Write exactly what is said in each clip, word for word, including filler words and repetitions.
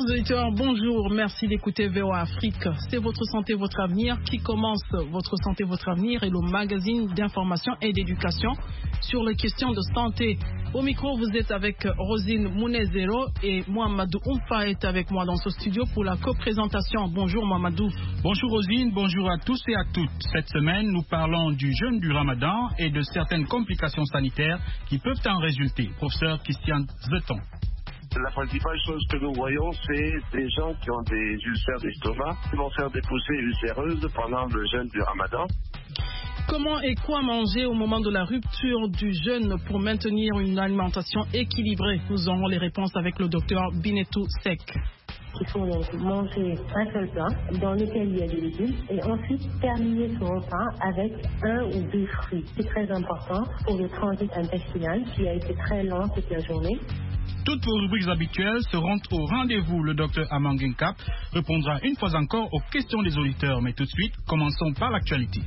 auditeurs, bonjour, merci d'écouter V O A Afrique. C'est votre santé, votre avenir qui commence. Votre santé, votre avenir est le magazine d'information et d'éducation sur les questions de santé. Au micro, vous êtes avec Rosine Mounezero et Mohamedou Oumfa est avec moi dans ce studio pour la co-présentation. Bonjour Mohamedou. Bonjour Rosine, bonjour à tous et à toutes. Cette semaine, nous parlons du jeûne du Ramadan et de certaines complications sanitaires qui peuvent en résulter. Professeur Christian Zeton. La principale chose que nous voyons, c'est des gens qui ont des ulcères d'estomac, qui vont faire des poussées ulcéreuses pendant le jeûne du Ramadan. Comment et quoi manger au moment de la rupture du jeûne pour maintenir une alimentation équilibrée? Nous aurons les réponses avec le docteur Binetou Sek. Il faut donc manger un seul plat dans lequel il y a des légumes et ensuite terminer son repas avec un ou deux fruits. C'est très important pour le transit intestinal qui a été très lent toute la journée. Toutes vos rubriques habituelles seront au rendez-vous. Le docteur Amangin Cap répondra une fois encore aux questions des auditeurs. Mais tout de suite, commençons par l'actualité.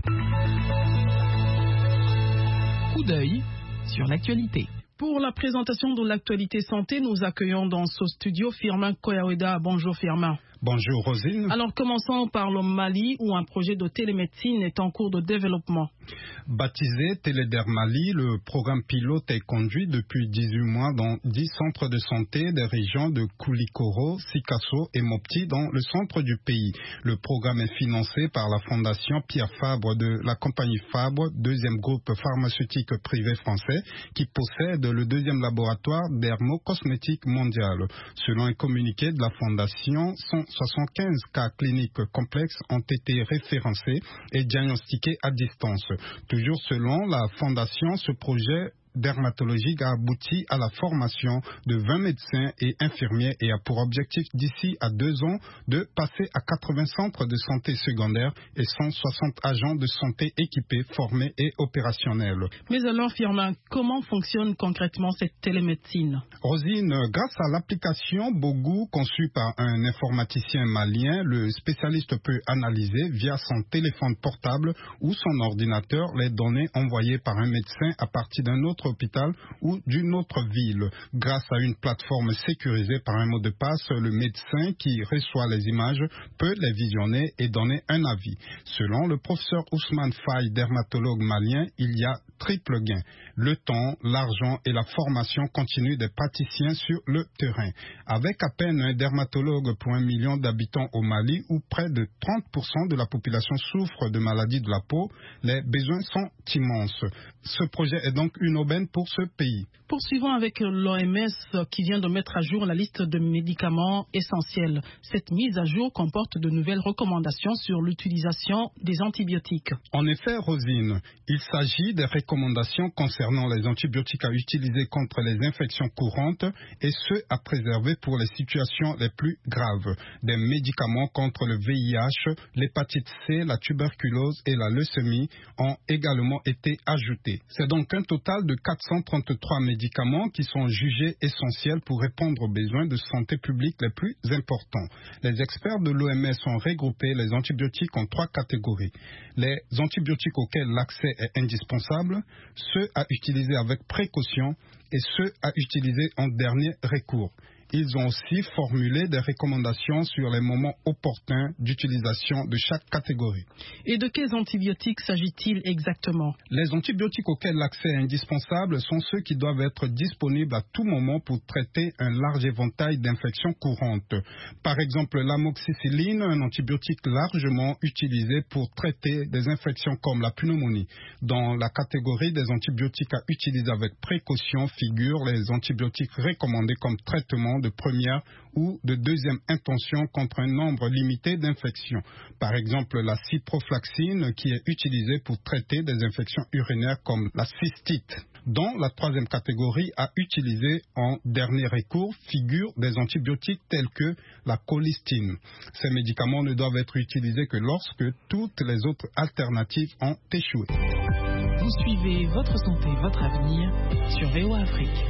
Coup d'œil sur l'actualité. Pour la présentation de l'actualité santé, nous accueillons dans ce studio Firmin Koyaweda. Bonjour Firmin. Bonjour Rosine. Alors commençons par le Mali où un projet de télémédecine est en cours de développement. Baptisé Téléder Mali, le programme pilote est conduit depuis dix-huit mois dans dix centres de santé des régions de Koulikoro, Sikasso et Mopti dans le centre du pays. Le programme est financé par la fondation Pierre Fabre de la compagnie Fabre, deuxième groupe pharmaceutique privé français qui possède le deuxième laboratoire dermocosmétique mondial. Selon un communiqué de la fondation, cent soixante-quinze cas cliniques complexes ont été référencés et diagnostiqués à distance. Toujours selon la fondation, ce projet dermatologique a abouti à la formation de vingt médecins et infirmiers et a pour objectif d'ici à deux ans de passer à quatre-vingts centres de santé secondaires et cent soixante agents de santé équipés, formés et opérationnels. Mais alors Firmin, comment fonctionne concrètement cette télémédecine? Rosine, grâce à l'application Bogou conçue par un informaticien malien, le spécialiste peut analyser via son téléphone portable ou son ordinateur les données envoyées par un médecin à partir d'un autre hôpital ou d'une autre ville. Grâce à une plateforme sécurisée par un mot de passe, le médecin qui reçoit les images peut les visionner et donner un avis. Selon le professeur Ousmane Faye, dermatologue malien, il y a triple gain. Le temps, l'argent et la formation continue des praticiens sur le terrain. Avec à peine un dermatologue pour un million d'habitants au Mali où près de trente pour cent de la population souffre de maladies de la peau, les besoins sont immenses. Ce projet est donc une aubaine pour ce pays. Poursuivons avec l'O M S qui vient de mettre à jour la liste de médicaments essentiels. Cette mise à jour comporte de nouvelles recommandations sur l'utilisation des antibiotiques. En effet, Rosine, il s'agit des recommandations concernant les antibiotiques à utiliser contre les infections courantes et ceux à préserver pour les situations les plus graves. Des médicaments contre le V I H, l'hépatite C, la tuberculose et la leucémie ont également été ajoutés. C'est donc un total de quatre cent trente-trois médicaments qui sont jugés essentiels pour répondre aux besoins de santé publique les plus importants. Les experts de l'O M S ont regroupé les antibiotiques en trois catégories. Les antibiotiques auxquels l'accès est indispensable, ceux à utiliser avec précaution et ceux à utiliser en dernier recours. Ils ont aussi formulé des recommandations sur les moments opportuns d'utilisation de chaque catégorie. Et de quels antibiotiques s'agit-il exactement? Les antibiotiques auxquels l'accès est indispensable sont ceux qui doivent être disponibles à tout moment pour traiter un large éventail d'infections courantes. Par exemple, l'amoxicilline, un antibiotique largement utilisé pour traiter des infections comme la pneumonie. Dans la catégorie des antibiotiques à utiliser avec précaution figurent les antibiotiques recommandés comme traitement de première ou de deuxième intention contre un nombre limité d'infections. Par exemple, la ciprofloxacine qui est utilisée pour traiter des infections urinaires comme la cystite. Dans la troisième catégorie à utiliser en dernier recours figurent des antibiotiques tels que la colistine. Ces médicaments ne doivent être utilisés que lorsque toutes les autres alternatives ont échoué. Vous suivez Votre Santé, Votre Avenir sur V O A Afrique.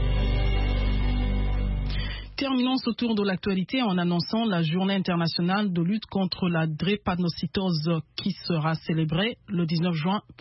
Terminons ce tour de l'actualité en annonçant la journée internationale de lutte contre la drépanocytose qui sera célébrée le dix-neuf juin